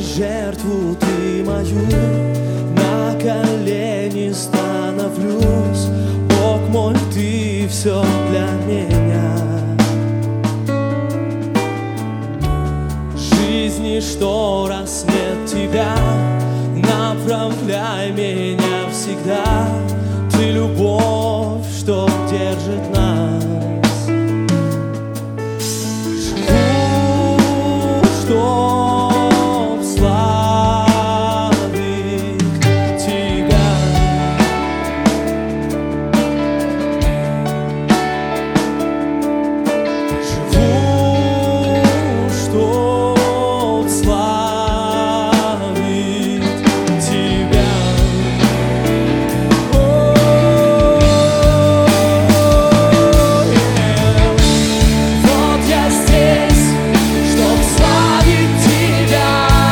жертву ты мою, на колени становлюсь. Бог мой, ты все для меня. Жизни, что раз нет тебя, направляй меня всегда. Ты любовь, что держит нас. Живу, чтоб славить тебя. Живу, чтоб славить тебя. Вот я здесь, чтоб славить тебя.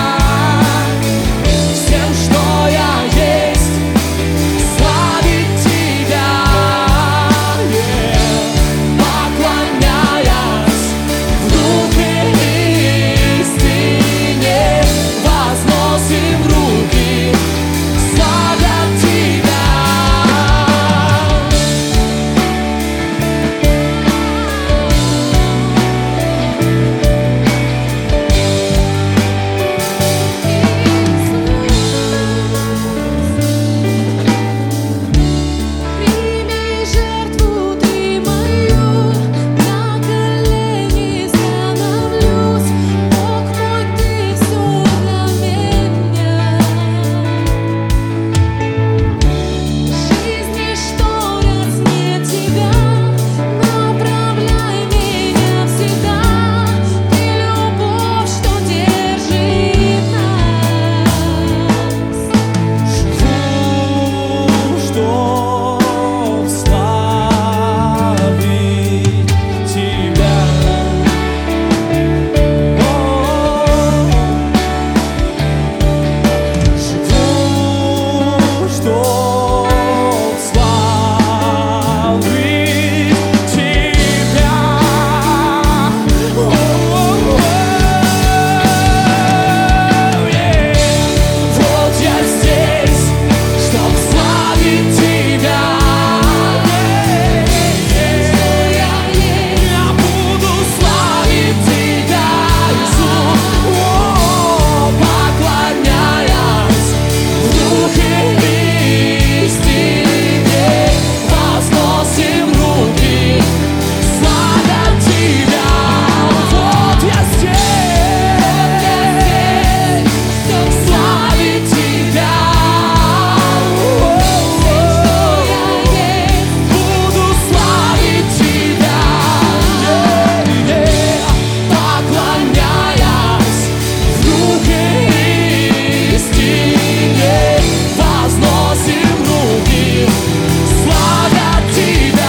Всем, что я есть, славить тебя. Поклоняясь в духе истине, возносим руки, славят тебя. Прими жертву ты мою, на колени становлюсь. Бог мой, ты все для меня. Жизни, что раз нет тебя, направляй меня всегда. Ты любовь, что держит нас. Живу, чтоб славить тебя. Живу, чтоб славить тебя. Вот я здесь, чтоб славить тебя. Я буду славить тебя, Иисус. Поклоняясь в духе истине, возносим руки, славят тебя. Вот я здесь, чтоб славить тебя. Буду славить тебя. Поклоняясь в духе истине, возносим руки, славят тебя.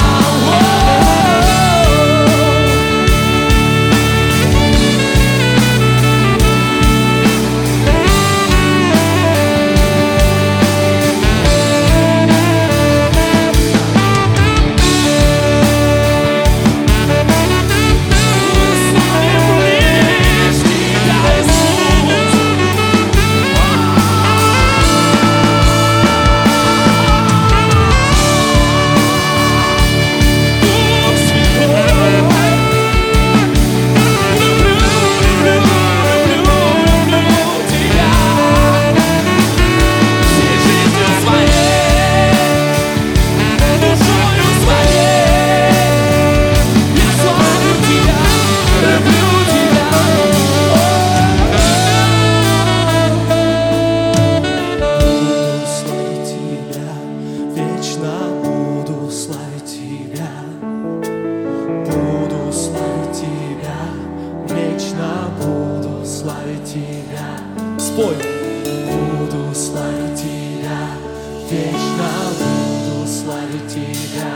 Спой. Буду славить тебя, вечно буду славить тебя.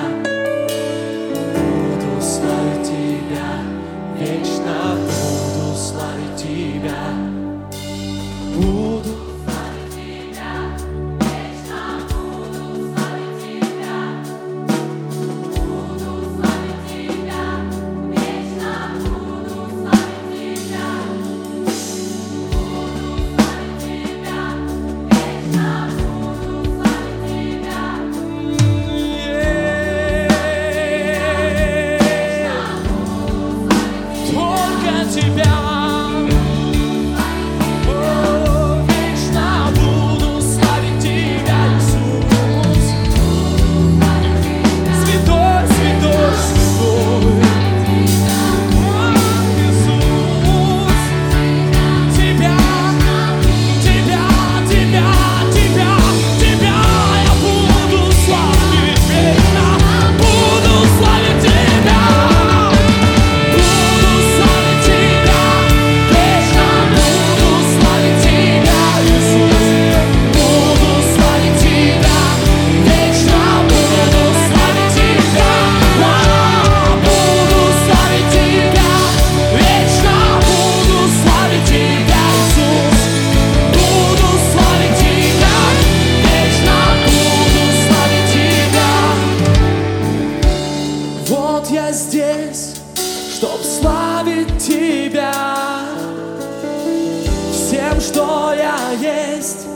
Буду славить тебя, вечно буду славить тебя. Буду славить тебя, вечно буду славить тебя. Буду славить тебя, вечно буду славить тебя. Буду что я есть.